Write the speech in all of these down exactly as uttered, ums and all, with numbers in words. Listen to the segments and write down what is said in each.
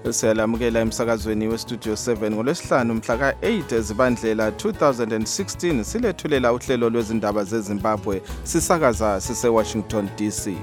Siyalamukela emsakazweni westudio seven ngolwesihlanu mhla ka eight ezibandlela two thousand sixteen silethulela uhlelo lwezindaba zeZimbabwe sisakaza sise Washington D C.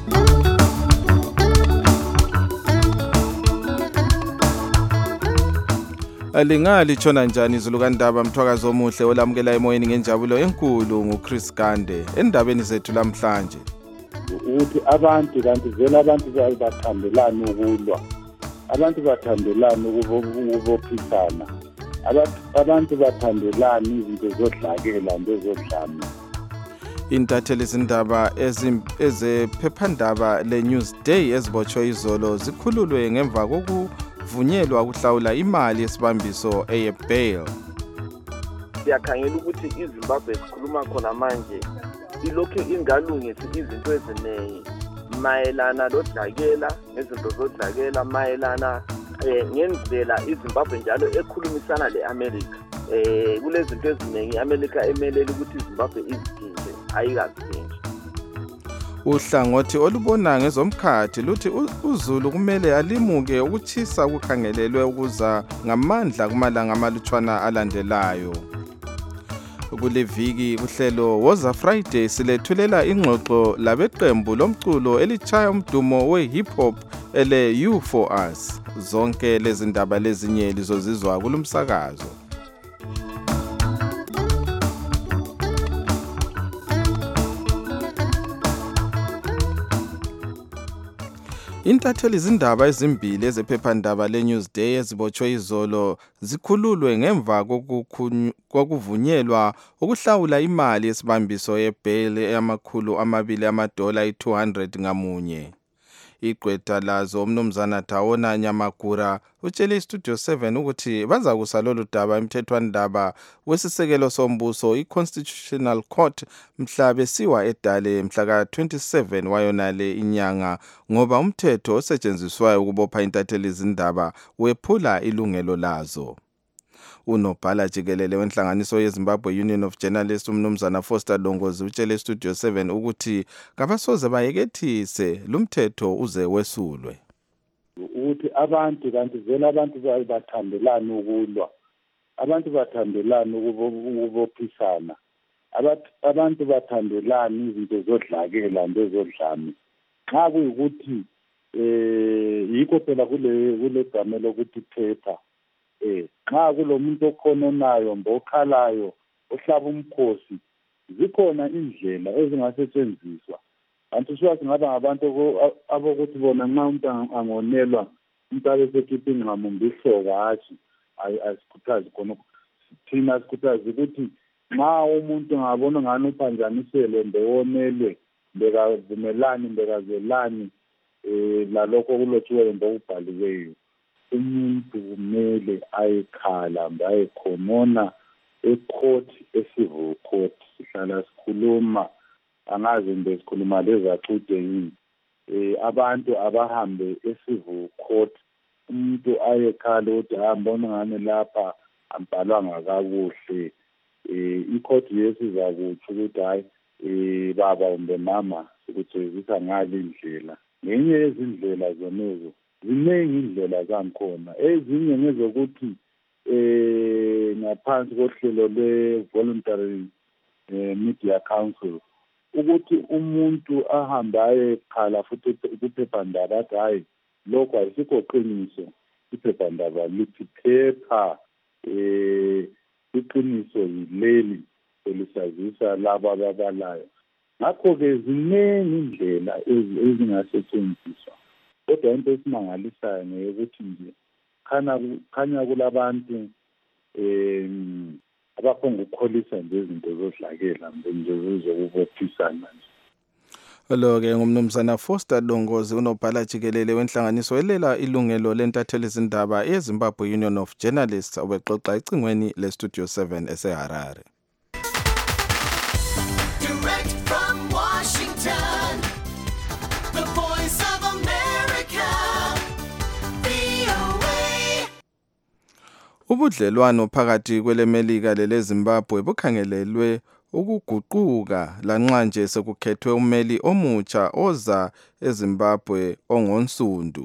Alingali tshona njani izulu kaNdaba Mthwakazi omuhle olamukela emoyeni ngenjabulo enkulu nguChris Gande endabeni zethu lamhlanje. Uthi abantu kanti vele abantu bathandelana ukulwa. Abantu bathandelana ukubophisana. Abantu bathandelana izinto zodlakela ndezodlame. Intatheli izindaba ezephephandaba leNewsday ezibotshwe izolo zikhululwe ngemva kokuvunyelwa ukuhlawula imali yesibambiso eyebail. Siyakhangela ukuthi iZimbabwe sikhuluma khona manje ilokhu ingalungisi izinto eziningi mayelana lodlakela nezinto zodlakela mayelana ngendlela iZimbabwe njalo ekhulumisana leAmerica eh kulezi zinto eziningi iAmerica emelele ukuthi iZimbabwe izithinje ayikazithinje. Uhlangothi olubona ngezomkhathi luthi uZulu kumele alimuke ukuchisa ukukhangelelwe ukuza ngamandla kumalanga amalutshwana alandelayo. Kuleviki kuhlelo Woza Friday silethulela ingxoxo labeqembu lomculo elichaya umdumo we-hip hop ele You For Us. Zonke lezi ndaba lezinye lizozizwa kulumsakazo. Intatheli izindaba ezimbili ezephephandaba leNewsday ezibotshwe izolo zikhululwe ngemva kokuvunyelwa ukuhlawula imali yesibambiso yebail eyamakhulu amabili amadola i-two hundred ngamunye. Igqwetha lazo umnumzana Thawona Nyamagura utshele iStudio seven ukuthi baza kusa lolu daba emthethwandaba wesisekelo sombuso iConstitutional Court mhla besiwa eDale mhla ka twenty-seven wayonale inyanga ngoba umthetho osetshenziswayo ukubopha intatheli izindaba wephula ilungelo lazo. Unobhala jikelele wenhlanganiso yeZimbabwe Union of Journalists umnumzana Foster Dongozi utshele iStudio seven ukuthi kabasoze bayekethise lumthetho uze wesulwe. Uthi abantu kanti vele abantu bathandelana ukulwa. Abantu bathandelana ukubophisana. Abantu bathandelana izinto zodlakela ndezodlame. Xa kuyikuthi eh yikho phela kule kule game lokuthi phepha eh xa kulomuntu okhononayo mbokhalayo ohlaba umkhosi zikhona indlela ezingasetshenziswa. Kanti siwazi ngaba ngabantu abokuthi bona nxa umuntu angonelwa umuntu abesekhipha ingqamu ihloka hathi asikhuthazi khona thina sikhuthazi ukuthi nxa umuntu ngabona ngani uphanjanisele mbewonelwe bekavumelani bekazelani eh lalokho kulotshiwe ngokubhaliweyo umuntu kumele ayekhala ayekhonona ecourt esivil court sihlala sikhuluma angaze ngesikhuluma lezacude yini eh abantu abahambe esivil court umuntu ayekhala ukuthi hambona ngane lapha ambhalwanga kakuhle eh icourt yesiza kuthi ukuthi hayi eh baba umbe mama sikuthezisa ngali indlela ngenye yezindlela zonezo ziningi indlela zankhona ezinye ngezokuthi eh ngaphansi kohlelo lwe-voluntary media council ukuthi umuntu ahambaye ekhala futhi kuphephandaba athi hayi lokho ayisikho qiniso iphephandaba lithi phepha eh iqiniso yileli elisazisa laba ababalayo. Ngakho-ke ziningi indlela ezingasetshenziswa. Kodwa into esimangalisayo ngeyokuthi nje khana khanya kulabantu eh abakhonga ukukholisa nje izinto zodlakela nje zokubophisana nje. Lo ke ngumnumzana Foster Dongozi unobhala jikelele wenhlanganiso elela ilungelo lentatheli izindaba eZimbabwe Union of Journalists obexoxa ecingweni leStudio seven eseHarare. Ubudlelwano phakathi kweleMelika leleZimbabwe bukhangelelwe ukuguquka lanxa nje sekukhethwe umeli omutsha oza eZimbabwe ongonsundu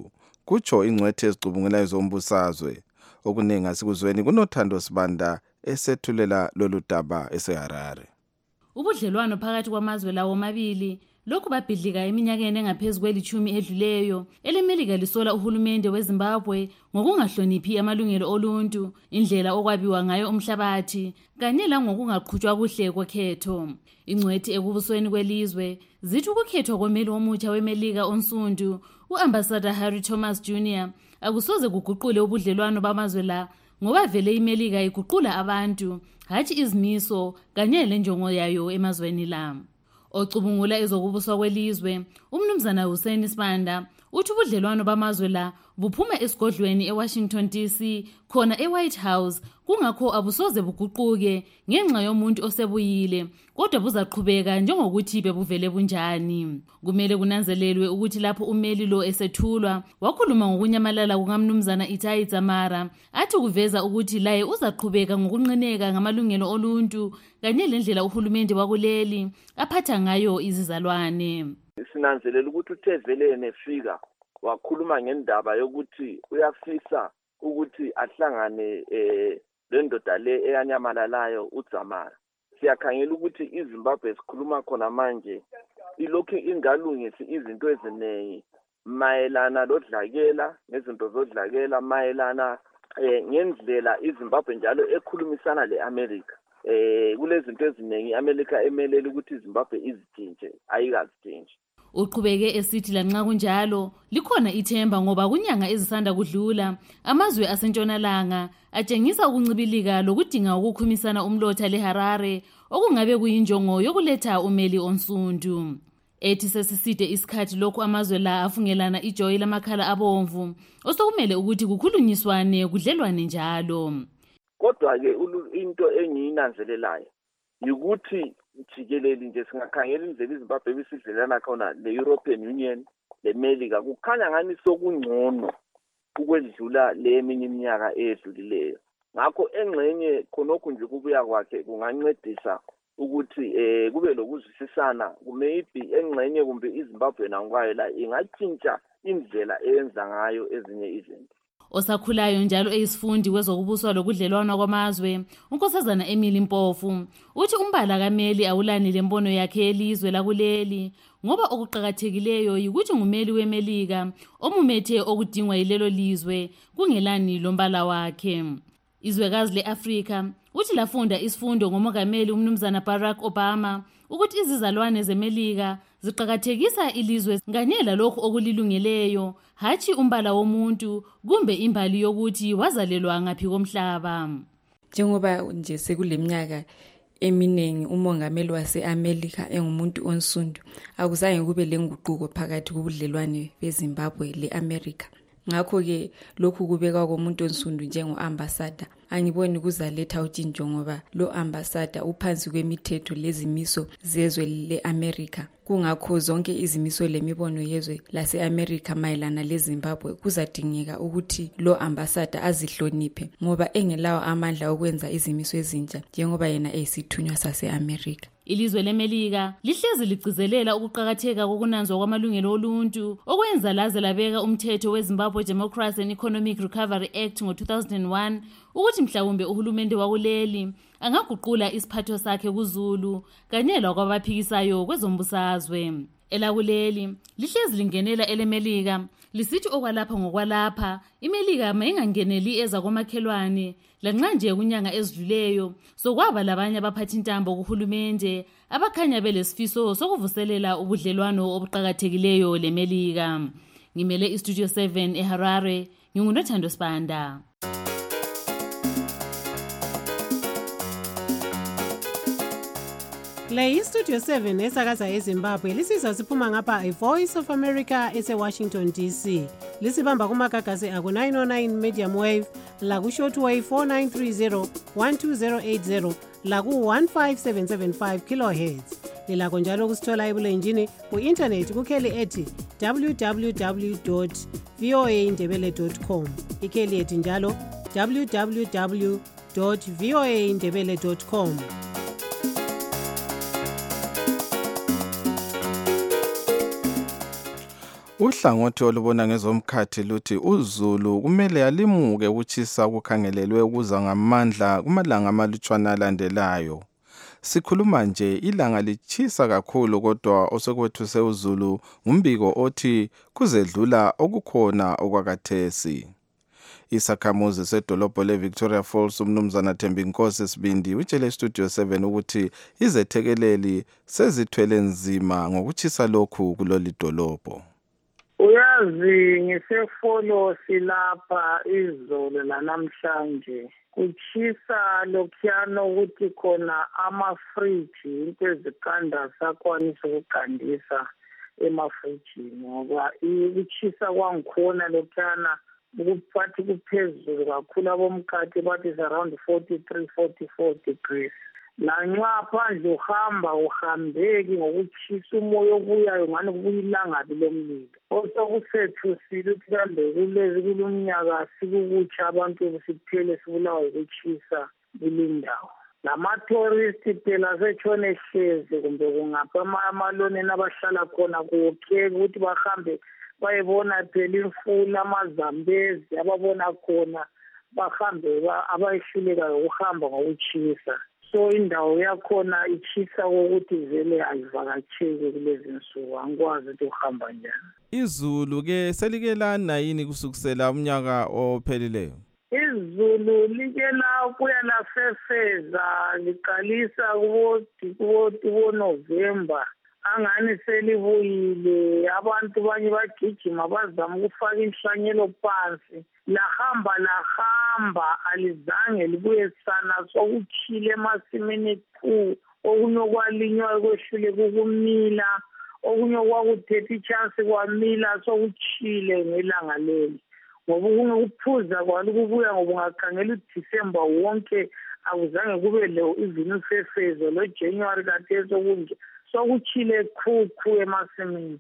kutsho ingcwethe ezicubungulayo zombusazwe. Okuningi asikuzweni kunothando Sibanda esethulela lolu daba eseHarare. Ubudlelwano phakathi kwamazwe lawo omabili lokhu babhidlika eminyakeni engaphezulu kwelithumi edluleyo. EleMelika lisola uhulumende weZimbabwe ngokungahloniphi amalungelo oluntu, indlela okwabiwa ngayo umhlabathi, kanye langokungaqhutshwa kuhle kokhetho. Ingcwethi ekubusweni kwelizwe zithi ukukhethwa komeli omutsha weMelika onsundu, uAmbassador Harry Thomas Junior akusoze kuguqule ubudlelwano bamazwe la, ngoba vele iMelika iguqula abantu, hathi izimiso kanye lenjongo yayo emazweni la. Ocubungula ezokubuswa kwelizwe, umnumzana Hussein Sibanda uthi ubudlelwano bamazwe la buphuma esigodlweni eWashington D C khona eWhite House, kungakho abusoze buguquke ngenxa yomuntu osebuyile, kodwa buzaqhubeka njengokuthi bebuvele bunjani. Kumele kunanzelelwe ukuthi lapho umeli lo esethulwa wakhuluma ngokunyamalala kukamnumzana Itai Dzamara, athi kuveza ukuthi laye uzaqhubeka ngokunqineka ngamalungelo oluntu kanye lendlela uhulumende wakuleli aphatha ngayo izizalwane. Sinanzelela ukuthi uThevelene efika wakhuluma ngendaba yokuthi uyafisa ukuthi ahlangane eh lendoda le eyanyamalalayo uDzamara. Siyakhangela ukuthi iZimbabwe esikhuluma khona manje ilokhu ingalungisi izinto eziningi mayelana lodlakela nezinto zodlakela, mayelana eh ngendlela iZimbabwe njalo ekhulumisana leAmerica. Eh kulezinto eziningi iAmerica emelele ukuthi iZimbabwe izitshintshe, ayikazitshintshe. Uqhubeke esithi lanxa kunjalo likhona ithemba ngoba kunyanga ezisanda kudlula amazwe asentshonalanga atshengisa ukuncibilika lokudinga ukukhumisana umlotha leHarare okungabe kuyinjongo yokuletha umeli onsundu. Ethi sesiside isikhathi lokhu amazwe la afungelana ijoyi lamakhala abomvu osokumele ukuthi kukhulunyiswane kudlelwane njalo. Kodwa ke into engiyinanzelelayo ukuthi jikelele nje singakhangela indlela iZimbabwe bisidlelana khona le-European Union leMelika kukhanya ngani sokungcono ukwedlula le eminye iminyaka edlulileyo. Ngakho engxenye khonokho nje kubuya kwakhe kungancedisa ukuthi eh kube lokuzwisisana, maybe engxenye kumbe iZimbabwe nangwayo la ingatshintsha indlela eyenza ngayo ezinye izinto. Osakhulayo njalo eyisifundi kwezokubuswa lokudlelwana kwamazwe, unkosazana Emily Mpofu uthi umbala kaMeli awulani lembono yakhe elizwe lakuleli, ngoba okuqhakathekileyo yikuthi ngumeli weMelika omumethe okudingwa yilelo lizwe kungelani lombala wakhe. Izwekazi leAfrika uthi lafunda isifundo ngomongameli umnumzana Barack Obama ukuthi izizalwane zeMelika ziqhakathekisa ilizwe kanye lalokho okulilungeleyo, hathi umbala womuntu kumbe imbali yokuthi wazalelwa ngaphi komhlaba. Njengoba nje sekuleminyaka eminengi umongameli waseAmerica engumuntu onsundu, akuzange kube lenguquko phakathi kubudlelwane beZimbabwe leAmerica. Ngakho ke lokhu kubekwa komuntu onsundu njengoambassador angiboni kuzaletha utshintsho ngoba lo ambassador uphansi kwemithetho lezimiso zezwe leAmerica. Kungakho zonke izimiso lemibono yezwe laseAmerica mayelana leZimbabwe kuzadingeka ukuthi lo ambassador azihloniphe ngoba engelawo amandla okwenza izimiso ezintsha njengoba yena eyisithunywa saseAmerica. Ilizwe leMelika lihlezi ligcizelela ukuqhakatheka kokunanzwa kwamalungelo oluntu okwenza laze labeka umthetho weZimbabwe Democracy and Economic Recovery Act ngo two thousand one ukuthi mhlawumbe uhulumende wakuleli angaguqula isiphatho sakhe kuZulu kanye lakwabaphikisayo kwezombusazwe. Elakuleli lihlezi lingenela eleMelika lisithi okwalapha ngokwalapha iMelika mayingangeneli eza komakhelwane lanxa nje kunyanga ezidluleyo sokwaba labanye abaphathi intambo kuhulumende abakhanya belesifiso sokuvuselela ubudlelwano obuqhakathekileyo leMelika. Ngimele iStudio seven eHarare, ngingunothando Sibanda. Le iStudio seven esakaza eZimbabwe lisiza siphuma ngapha iVoice of America eseWashington D C. Lisibamba kumagagasi aku nine oh nine medium wave, laku shortwave four nine three zero one two zero eight zero, laku one five seven seven five kilohertz. Lilakho njalo kusithola ebulenjini ku-internet kukheli ethi w w w dot v o a ndebele dot com. Ikheli ethi njalo w w w dot v o a ndebele dot com. Uhlangothi olubona ngezomkhathi luthi uZulu kumele alimuke ukuchisa okukhangelelwe ukuza ngamandla kumalanga amalutshwana alandelayo. Sikhuluma nje ilanga lichisa kakhulu kodwa osokwethuse uZulu ngumbiko othi kuzedlula okukhona okwakathesi. Isakhamuzi sedolobho leVictoria Falls umnumzana Thembinkosi Sibindi utshele Studio seven ukuthi izethekeleli sezithwele nzima ngokuchisa lokhu kuleli dolobho. Uyazi ngisefolo silapha izolo lanamhlanje kuchisa lokhuyana ukuthi khona ama-fridge into ezikanda sakwanisa ukugandisa emafrijini ngoba ukuchisa kwangikhona lokhuyana ukuphathi kuphezulu kakhulu abomkati bathi is around forty-three forty-four degrees. Lanxa phandle uhamba uhambeki ngokuchisa umoya obuyayo ngani kubuya ilangabi lomlilo. Osokusethusile ukuthi kambe kulezi kulumnyaka sikukutsha abantu siphele sibulawa ukuchisa kulindawo. Lama-tourist phela setshone ehlezi kumbe kungapha amaloneni abahlala khona kuwokheka ukuthi bahambe bayibona phela imfula amazambezi ababona khona bahambe abayihluleka ukuhamba ngokuchisa. So indawo yakhona ichisa ukuthi vele ayivakatsheki kulezi nsuku angikwazi ukuthi uhamba njani. Izulu ke selike lana yini kusukisela umnyaka ophelileyo? Izulu like labuya lafefeza liqalisa kubo November angani selibuyile abantu banye bagijima bazama ukufaka inhlanyelo phansi lahamba lahamba alizange libuye sana sokuchile emasimini phu okunye kwalinywa kwehlule kukumila okunye kwakuthethe chance kwamila sokuchile ngelanga leli ngoba ukuphuza kwalukubuya ngoba ungakhangela uDecember wonke akuzange kube le even ufefezo lo January katheso kunje sokuchile khukhu emasimini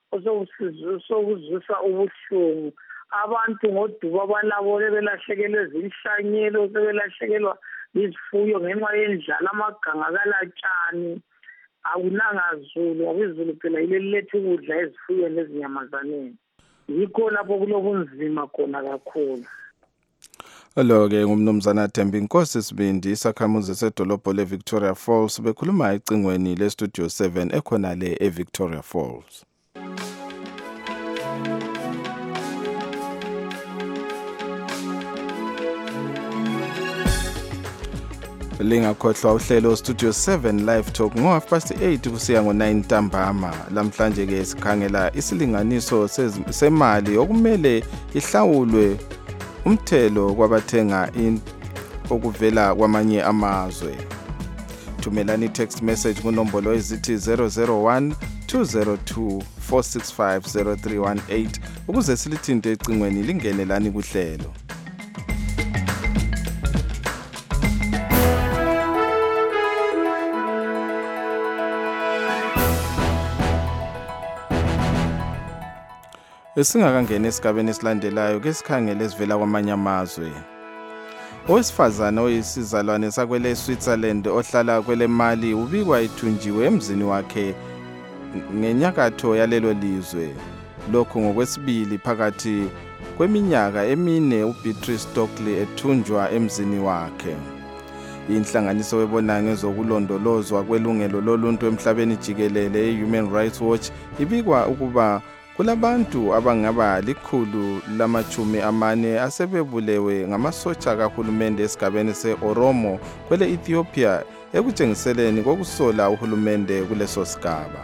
osokuzwisa ubuhlungu abantu ngoduba balabo belahlekelwe izinhlanyelo sebelahlekelwa izifuyo ngenxa yendlala amaganga kalatshani akunangazulu ngoba phela ileli lethu ukudla ezifuyweni lezinyamazaneni yikho lapho kulobunzima khona kakhulu. Lo-ke ngumnumzana Thembinkosi Sibindi isakhamuzi sedolobho leVictoria Falls bekhuluma ecingweni leStudio seven ekhona le eVictoria Falls. Lingakhohlwa uhlelo Studio seven Live Talk ngo half past eight kusiya ngo nine ntambama. Lamhlanje ke sikhangela isilinganiso semali okumele ihlawulwe umthelo kwabathenga okuvela kwamanye amazwe. Thumelani text message kunombolo ezithi zero zero one two zero two four six five zero three one eight ukuze silithinte ecingweni lingene lani kuhlelo. Esingakangena esigabeni esilandelayo ke sikhangele esivela kwamanye amazwe. Owesifazana oyisizalwane sakwele Switzerland ohlala kwele Mali ubikwa ithunjiwe emzini wakhe ngenyakatho yalelo lizwe. Lokhu ngokwesibili phakathi kweminyaka emine uBeatrice Stockley ethunjwa emzini wakhe. Inhlanganiso webona ngezokulondolozwa kwelungelo loluntu emhlabeni jikelele iHuman Rights Watch ibikwa ukuba kulabantu abangaba likhulu lamachumi amane asebebulewe ngamasotsha kahulumende esigabeni se-Oromo kwele Ethiopia ekutshengiseleni kokusola uhulumende kuleso sigaba.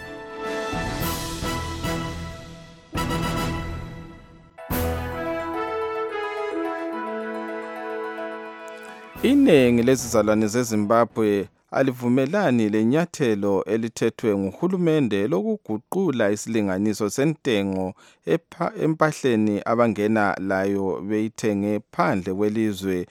Iningi lezizalwane zeZimbabwe alivumelani lenyathelo elithethwe nguhulumende lokuguqula isilinganiso sentengo empahleni abangena layo beyithenge phandle kwelizwe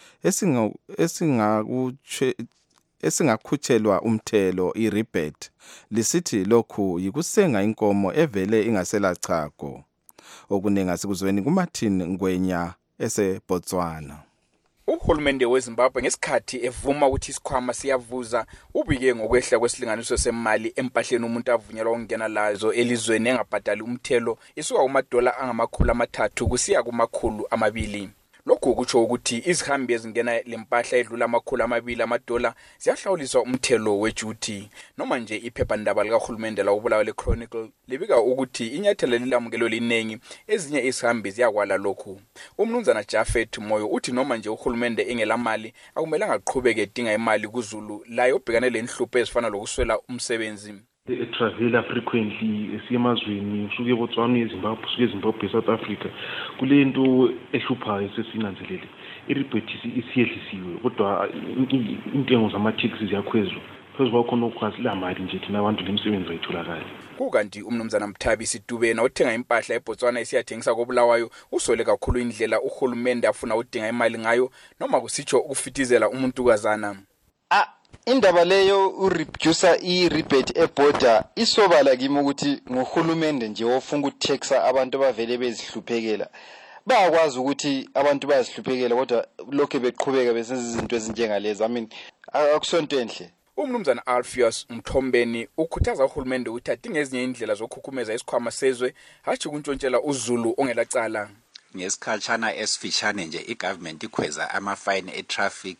esingakhutshelwa umthelo irebate lisithi lokhu yikusenga inkomo evele ingasela chago. Okuningi asikuzweni kuMartin Ngwenya eseBotswana. Uhulumende weZimbabwe ngesikhathi evuma ukuthi isikhwama siyavuza ubike ngokwehla kwesilinganiso semali empahleni umuntu avunyelwa ukungena lazo elizweni engabhadali umthelo isuka kumadola angamakhulu amathathu kusiya kumakhulu amabili. Lokhu kutsho ukuthi izihambi ezingena lempahla edlula amakhulu amabili amadola ziyahlawuliswa umthelo weduty. Noma nje iphephandaba likahulumende la Bulawayo Chronicle libika ukuthi inyathelo lilamukelwe linengi ezinye izihambi ziyakwala lokhu. Umnumzana Jafet Moyo uthi noma nje uhulumende engelamali akumelanga aqhubeke edinga imali kuZulu la obhekane lenhlupho ezifana lokuswela umsebenzi. Travela frequently esiyemazweni usuke eBotswana eZimbabwe usuke eZimbabwe eSouth Africa kule nto ehluphayo sesinanzelele iribhethi isiyehlisiwe kodwa intengo zama-taxi ziyakhwezwa phezu kwakho nokwazi la mali nje thina abantu lemsebenzi ayitholakali. Kukanti umnumzana Mthabi Sidubena othenga impahla eBotswana esiyathengisa koBulawayo usole kakhulu indlela uhulumende afuna udinga imali ngayo noma kusitsho ukufitizela umuntu kazana. Ah indaba leyo ureducer i-rebate eborder isobala kimi ukuthi ngohulumende nje ofuna ukutaxa abantu abavele bezihluphekela bayakwazi ukuthi abantu bayazihluphekela kodwa lokho beqhubeka besenza izinto ezinjengalezi. I mean akusonto enhle. Umnumzana Alpheus Mthombeni ukhuthaza uhulumende ukuthi adinge ezinye indlela zokukhukhumeza isikhwama sezwe hathi kuntshontshela uZulu ongelacala. Ngesikhatshana esifishane nje igovernment ikhweza ama-fine e-traffic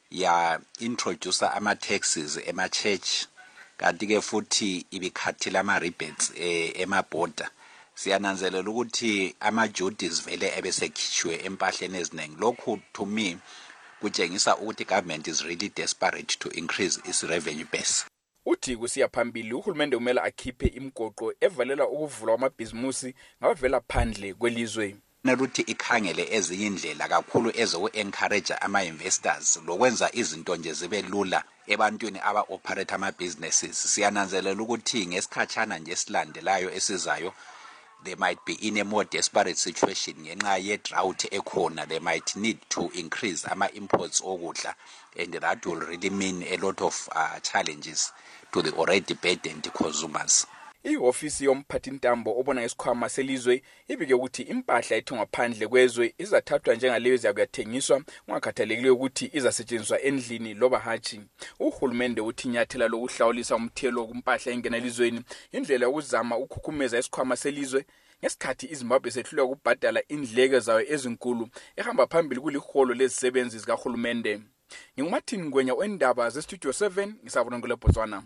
ya introducer ama-taxes ema-church kanti ke futhi ibikhathile ama-rebates ema-border. Siyananzelela ukuthi ama-duties vele ebesekhishwe empahleni eziningi. Lokhu to me kutshengisa ukuthi government is really desperate to increase its revenue base. Uthi kusiya phambili uhulumende umela akhiphe imigoqo evalela ukuvula amabhizimusi ngabavela phandle kwelizwe. Naluthi ikhangele ezinye indlela kakhulu ezoku-encourage ama-investors lokwenza izinto nje zibe lula ebantwini aba-operate ama-businesses. Siyananzelela ukuthi ngesikhatshana nje esilandelayo esizayo they might be in a more desperate situation ngenxa ye-drought ekhona. They might need to increase ama-imports okudla and that will really mean a lot of uh, challenges to the already burdened consumers. Iofisi yomphathintambo obona isikhwama selizwe ibike ukuthi impahla ethengwa phandle kwezwe izathathwa njengaleyo ezakuyathengiswa ungakhathalekile ukuthi izasetshenziswa endlini loba hathi. Uhulumende uthi inyathela lokuhlawulisa umthelo kumpahla engena elizweni indlela yokuzama ukukhukhumeza isikhwama selizwe ngesikhathi iZimbabwe sehluleka ukubhadala indleko zayo ezinkulu ehamba phambili kuliholo lezisebenzi zikahulumende. NginguMartin Ngwenya wendaba zeStudio seven ngisabona ngole Botswana.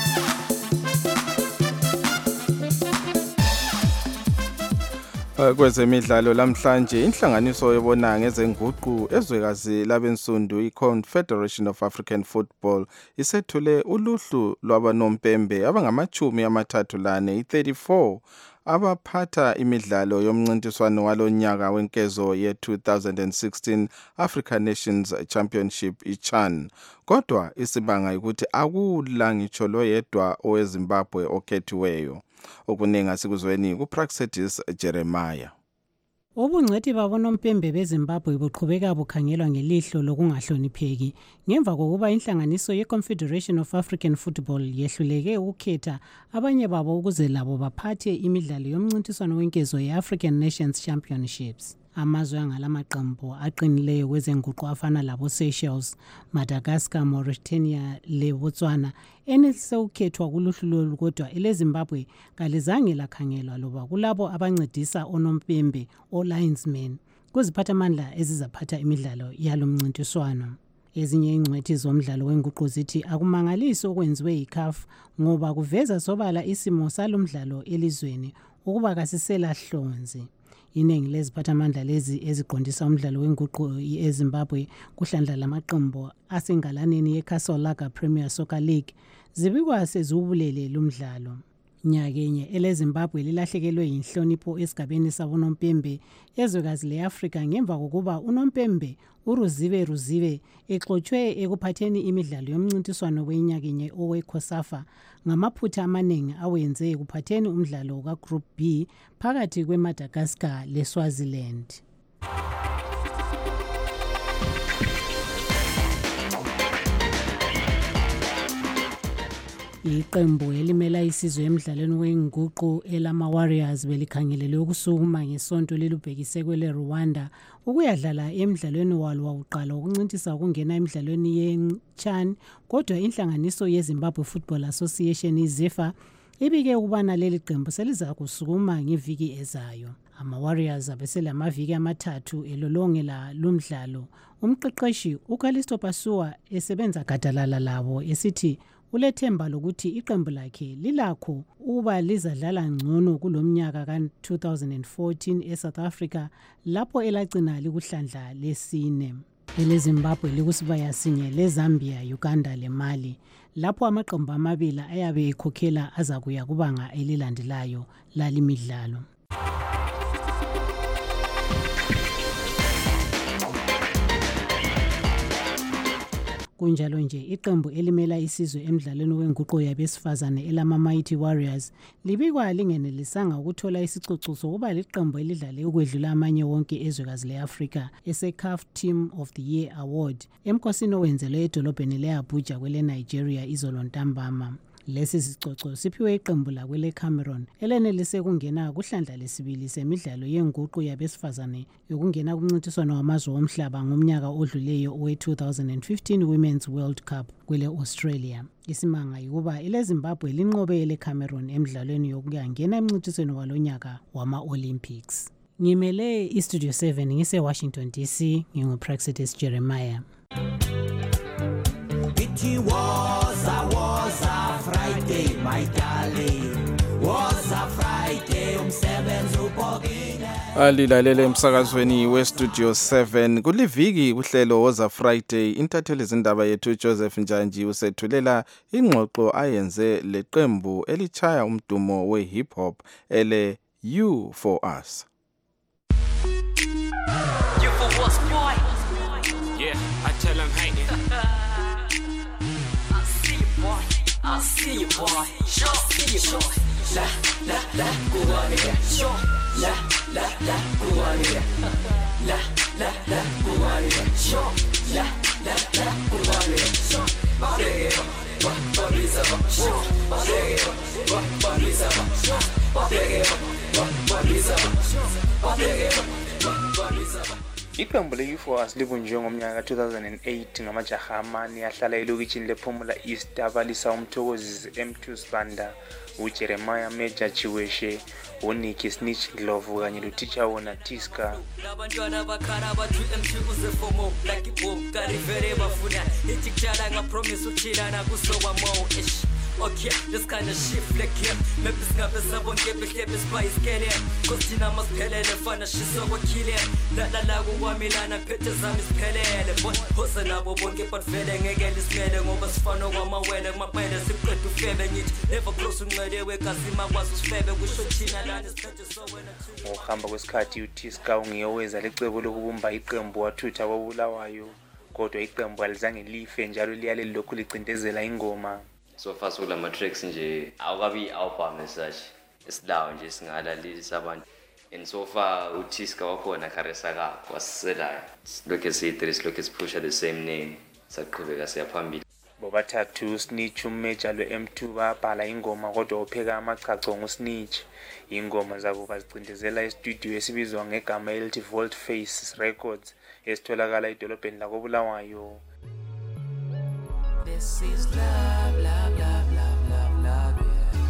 Kwezemidlalo lamhlanje inhlanganiso yebona ngezenguqu ezwekazi labensundu iConfederation of African Football isethule uluhlu lwabanompembe abangamachumi amathathu lane i-thirty-four abaphatha imidlalo yomncintiswano walonyaka wenkezo ye-two thousand sixteen African Nations Championship iCHAN. Kodwa isibanga ukuthi akula ngitsho loyedwa oweZimbabwe okhethiweyo. Okuningi sikuzweni kuPraxedis Jeremiah. Ubungcwethi babonompembe beZimbabwe buqhubeka bukhangelwa ngelihlo lokungahlonipheki ngemva kokuba inhlanganiso yeConfederation of African Football yehluleke ukukhetha abanye babo ukuze labo baphathe imidlalo yomncintiswano wenkezo ye-African Nations Championships. Amazwe angalamaqembu aqinileyo kwezenguqu afana labo Seychelles, Madagascar, Mauritania le Botswana enelise ukukhethwa kuluhlu lolu kodwa eleZimbabwe kalizange lakhangelwa loba kulabo abancedisa onompembe o-linesmen kuziphathamandla ezizaphatha imidlalo yalomncintiswano. Ezinye ingcwethi zomdlalo wenguqu zithi akumangalisi okwenziwe yiCAF ngoba kuveza sobala isimo salomdlalo elizweni ukuba kasisela hlonzi. Iningi leziphathamandla lezi eziqondisa umdlalo wenguqu eZimbabwe kuhlandla lamaqembu asengalaneni yeCastle Lager Premier Soccer League zibikwa seziwubulele lumdlalo. Nyakenye eleZimbabwe lilahlekelwe inhlonipho esigabeni sabonompembe ezwekazi leAfrika ngemva kokuba unompembe uRuzibe Ruzibe exoxwe ekuphatheni imidlalo yomncintiswano wenyakenye oweCOSAFA ngamaphutha amaningi awenze ekuphatheni umdlalo kaGroup B phakathi kweMadagascar leSwaziland. Iqembu elimela isizwe emidlalweni wenguqu elama Warriors belikhangelele ukusukuma ngesonto lelubhekise kwele Rwanda ukuyadlala emidlalweni walo wokuqala ukuncintisa ukungena emidlalweni yeChan, kodwa inhlanganiso yeZimbabwe Football Association iZEFA ibike ukubana leli qembu seliza kusukuma ngeviki ezayo. Ama Warriors abeselamaviki amathathu elolongela lumdlalo. Umqeqeshi uKalisto Pasua esebenza gadalala labo esithi ulethemba lokuthi iqembu lakhe lilakho uba lizadlala ngcono kulomnyaka ka two thousand fourteen eSouth Africa lapho elagcina likuhlandla lesine. EleZimbabwe likusibaya sinye leZambia, Uganda leMali lapho amaqembu amabili ayabe ekhokhela azakuya kubanga elilandelayo lalimidlalo. Kunjalo nje iqembu elimela isizwe emidlalweni wenguqu yabesifazane elama Mighty Warriors libikwa lingenelisanga ukuthola isicucuzo kuba liqembu elidlale ukwedlula amanye wonke ezwekazi leAfrika ese-CAF Team of the Year Award emkhosini owenzelwe edolobheni leAbuja kwele Nigeria izolo ntambama. Lesi sicoco siphiwe iqembu lakwele Cameroon elenelise kungena kuhlandla lesibili semidlalo yenguqu yabesifazane yokungena kumncintiswano wamazwe omhlaba ngomnyaka odluleyo owe two thousand fifteen Women's World Cup kwele Australia. Isimanga yukuba eleZimbabwe linqobe ele Cameroon emidlalweni yokungena emncintisweni walonyaka wama Olympics. Ngimele iStudio seven ngise Washington D C, nginguPraxitis Jeremiah. It was a was a Friday, my darling. Was a Friday, umsebenzi ubhokile. Alilalele emsakazweni weStudio seven kuliviki kuhlelo woza Friday. Intatheli izindaba yethu Joseph Njanji usethulela ingxoxo ayenze leqembu elichaya umdumo we hip hop ele You For Us. You for us, boy. Yeah, I tell them hey. I see you, boy. Sure, see you, boy. La, la, la, go on again. Sure, la, la, la, go on again. La, la, la, go on again. Sure, la, la, la, go on again. Sure, body, body, sure, body, body, sure, body, body, body. Iqembu le-You For Us libunjwe ngomnyaka ka two thousand eight ngamajaha amane ahlala elokitshini lePhumula East abalisa uMthokozisi M two Sibanda, uJeremiah Major Chiweshe, uNicky Snitch Glove kanye loteacher wona Tiska. Labantwana bakhala bathi M two uzefomo like ibomb karivere bafuna itikjala ngapromise uchilana kusokwa mo ish. Okay, this kind of shit flick him. Maybe snapper someone get me get me spice get him. Cause Tina must pele and fun shit so what kill him. La la la go Milana pictures on his pele. But person I won't get but feeling again this meeting over fun over my wedding. My mind is secret to favor it. Never close to my day where Kasima was his favor. We should Tina land his pictures so when I Ngokuhamba kwesikhathi uTiska ungiyoweza lecebo lokubumba iqembu wathutha kwabulawayo. Kodwa iqembu alizange life njalo liyale lokhu licindezela ingoma. So far kula ma tracks nje awukabi album as such isidawo nje singalalisa abantu, and so far uTiska wakhona Karesa ka wasela lokho esithi lokho esipusha the same name saqhubeka siya phambili. Bobathathu Snitch uMajor lo-M two babhala ingoma kodwa upheka amachacho nguSnitch. Ingoma zabo bazicindezela estudio esibizwa ngegama elithi Vault Face Records esitholakala edolobheni lakoBulawayo. This is love, love, love, love, love, love,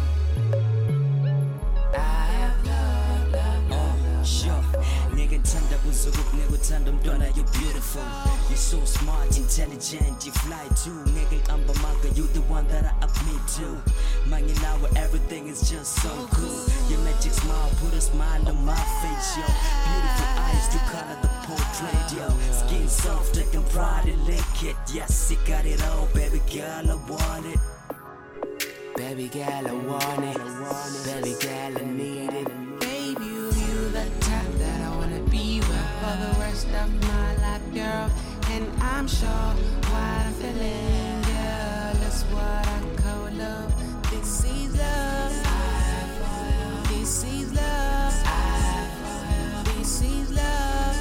yeah. I have love, love, love, love. Sure, nigga tanda buzuku, nigga tanda mdona, you're beautiful. You're so smart, intelligent, you fly too. Nigga amba manga, you the one that I admit to. Mangi now everything is just so cool. Your magic smile put a smile on my face, yo. Beautiful eyes to color the portrait, yo. Skin soft, I can pride and lick it. Yes, you got it all, baby girl, I want it. Baby girl, I want it. Baby girl, I need it. Baby, you, you the type that I wanna be with for the rest of my life, girl. And I'm sure what I'm feeling, girl, that's what I call love. This is love. This is love. This is love.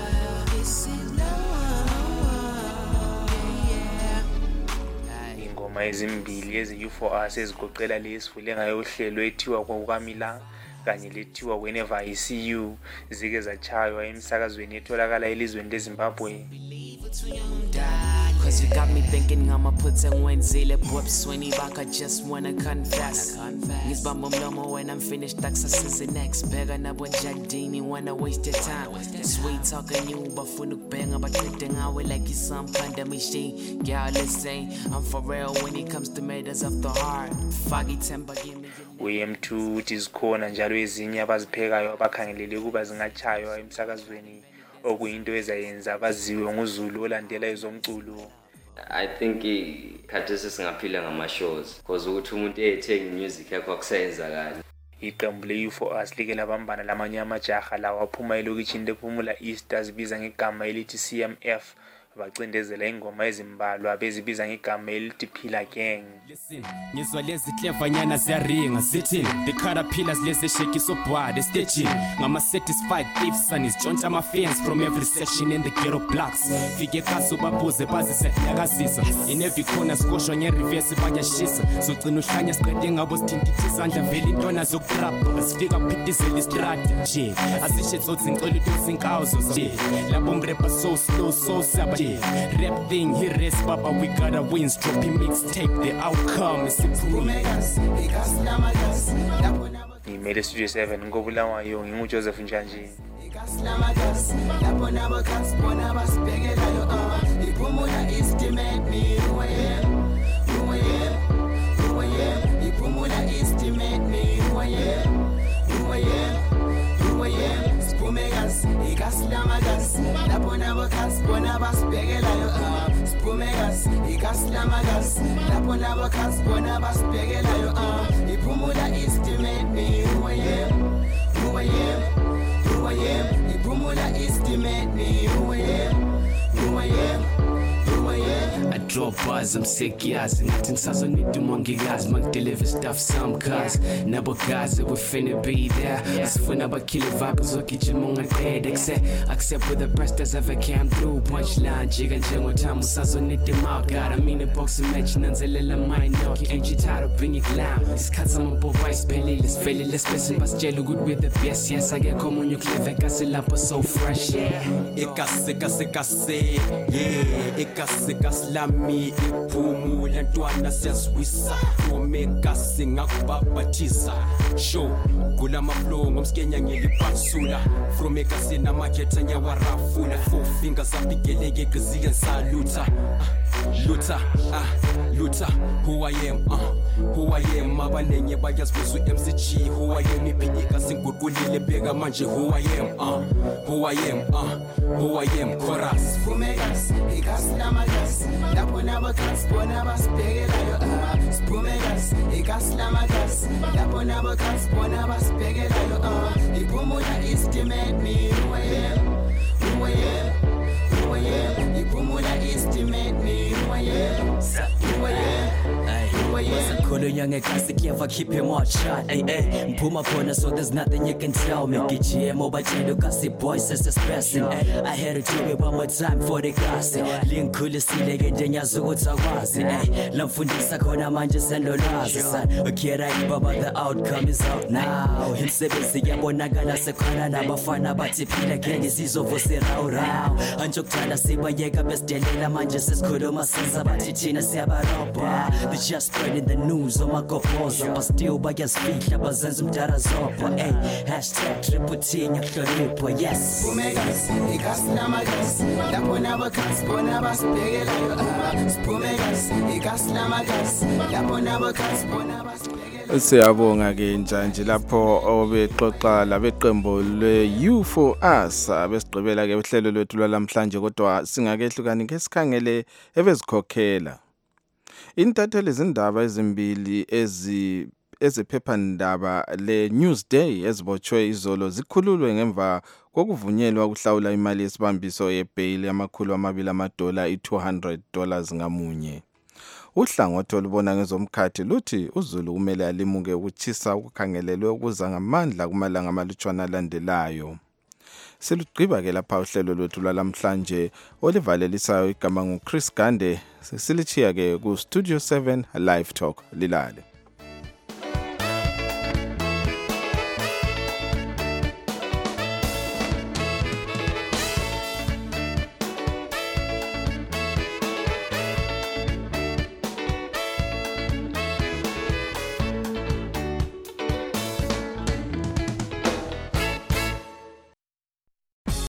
This is love. Yeah, yeah. ingoma ezimbili ezi-U for Us ezigoqela le esivule ngayo uhlelo ethiwa kwakukamila kanye lethiwa Whenever I See You zike zachaywa emsakazweni etholakala elizweni leZimbabwe. Cause you got me thinking I'ma put in Wednesday whoops when he back I just wanna confess Ngizibamba umlomo when I'm finished taxes is next bega nabo Jardini wanna waste your time Sweet talking you bafuna ukubhenga baqede ngawe like it's some kind of machine Girl listen I'm for real when it comes to matters of the heart Foggy temper give me U M two uthi zikhona njalo ezinye abaziphekayo abakhangelele ukuba zingachaywa emsakazweni okuyinto ezayenza abaziwe nguzulu olandela ezomculo. I think ikhathesi singaphila ngama-shows because ukuthi umuntu ethenga music yakho akusenza kahle. Iqembu le-U for Us like labambana lamanye amajaha lawa aphuma elokishini lePhumula East azibiza ngegama elithi C M F bacindezela ingoma ezimbalwa bezibiza ngegama elithi Phila Gang. Listen, ngizwa lezi clevanyana ziyaringa zithi the caterpillars lezi shake so bad stitching ngama satisfied thieves and is joint ama fans from every section in the ghetto blocks fike kaso babuze bazise yakazisa in every corner skoshwa nge reverse bayashisa so gcina uhlanya siqede ngabo sithintithe isandla vele intona zokutrap asifika phithizela istrata nje asishe zothi ngicela ukuthi inkawuzo nje labo ngrapper so slow so saba rap thing he race baba we gotta win stroppy mixtape the outcome is improvements ikaslamagas Imele Studio seven ngobulawayo nginguJoseph Njanji ikaslamagas lapho nabo kansibona basibhekelayo iphumula estimate me uye uye uye iphumula estimate me uye uye uye spumegas ikaslamagas lapho nabo kansibona basibhekelayo spumegas ikaslamagas lapho nabo kansibona basibhekelayo iphumula estimate me uye uye uye iphumula estimate me uye uye I drop bars, I'm sick, yes. Nothing says I need to monkey guys. Man, deliver stuff, some cars. Never guys, we finna be there. As for never kill a vibe, so kitchen monga dead. Accept, accept with the best as ever came through. Punchline, jig and jingle time, says I need them out. God, I mean a box of match, none zella mine. Knock, ain't you tired of being clown? These cats, I'm a boy, vice, belly, let's fail it, let's pass it, but jello good with the best. Yes, I get come on you clever, cause the lamp is so fresh, yeah. Ikase, kase, kase, yeah. Ikase, kase, lami, iphumula ntwana siyazwisa omeka singakubabhathisa show kulama flow ngomskenya ngelipasula from ekasina market anyawarafula four fingers apigeleke gizike saluta luta ah luta who I am uh who I am abanenye bayazibuzwa M C G who I am iphika singuqulile bheka manje who I am uh who I am uh who I am chorus fumegas ikaslamagas lapho nabo kansibona basibhekelayo spumegas ikaslamagas lapho nabo kansibona basibhekelayo iphumula estimate me uye uye uye iphumula estimate me uye uye Khulunywa ngekhasi clever keep him on shot ay ay mphuma khona so there's nothing you can tell me gijima obatshela ukasi boys sesespressing I had to do it one more time for the class lingikhulisile ke nje nyazi ukuthi akwazi ay lamfundisa khona manje sendolwazi son okay right baba the outcome is out now imsebenzi yabonakala sekhona nabafana bathi phila candy sizovuse raw raw anje ukuthanda sibayeka besidelela manje sesikhuluma senza bathi thina siyabarobha they just spreading the news on my gopoza but still bayasifihla bazenza umdara zopha ay hashtag triple T nyahlonipho yes Spumegas ikaslamagas lapho nabo kansibona basibhekelayo Spumegas ikaslamagas lapho nabo kansibona basibhekelayo. Siyabonga ke njanje lapho obexoxa labeqembu le-U for Us abesigqibela ke uhlelo lwethu lwalamhlanje kodwa singakehlukani ngesikhangele ebezikhokhela intatheli izindaba ezimbili ezi ezephephandaba le Newsday ezibotshwe izolo zikhululwe ngemva kokuvunyelwa ukuhlawula imali yesibambiso yebail yamakhulu amabili amadola i-two hundred dollars ngamunye. Uhlangothi olubona ngezomkhathi luthi uZulu kumele alimuke ukuchisa ukukhangelelwe ukuza ngamandla kumalanga amalutshwana alandelayo. Selugqiba ke lapha uhlelo lwethu lwalamhlanje olivalelisayo igama nguChris Gande. Silichiya ke ku Studio seven Live Talk lilale.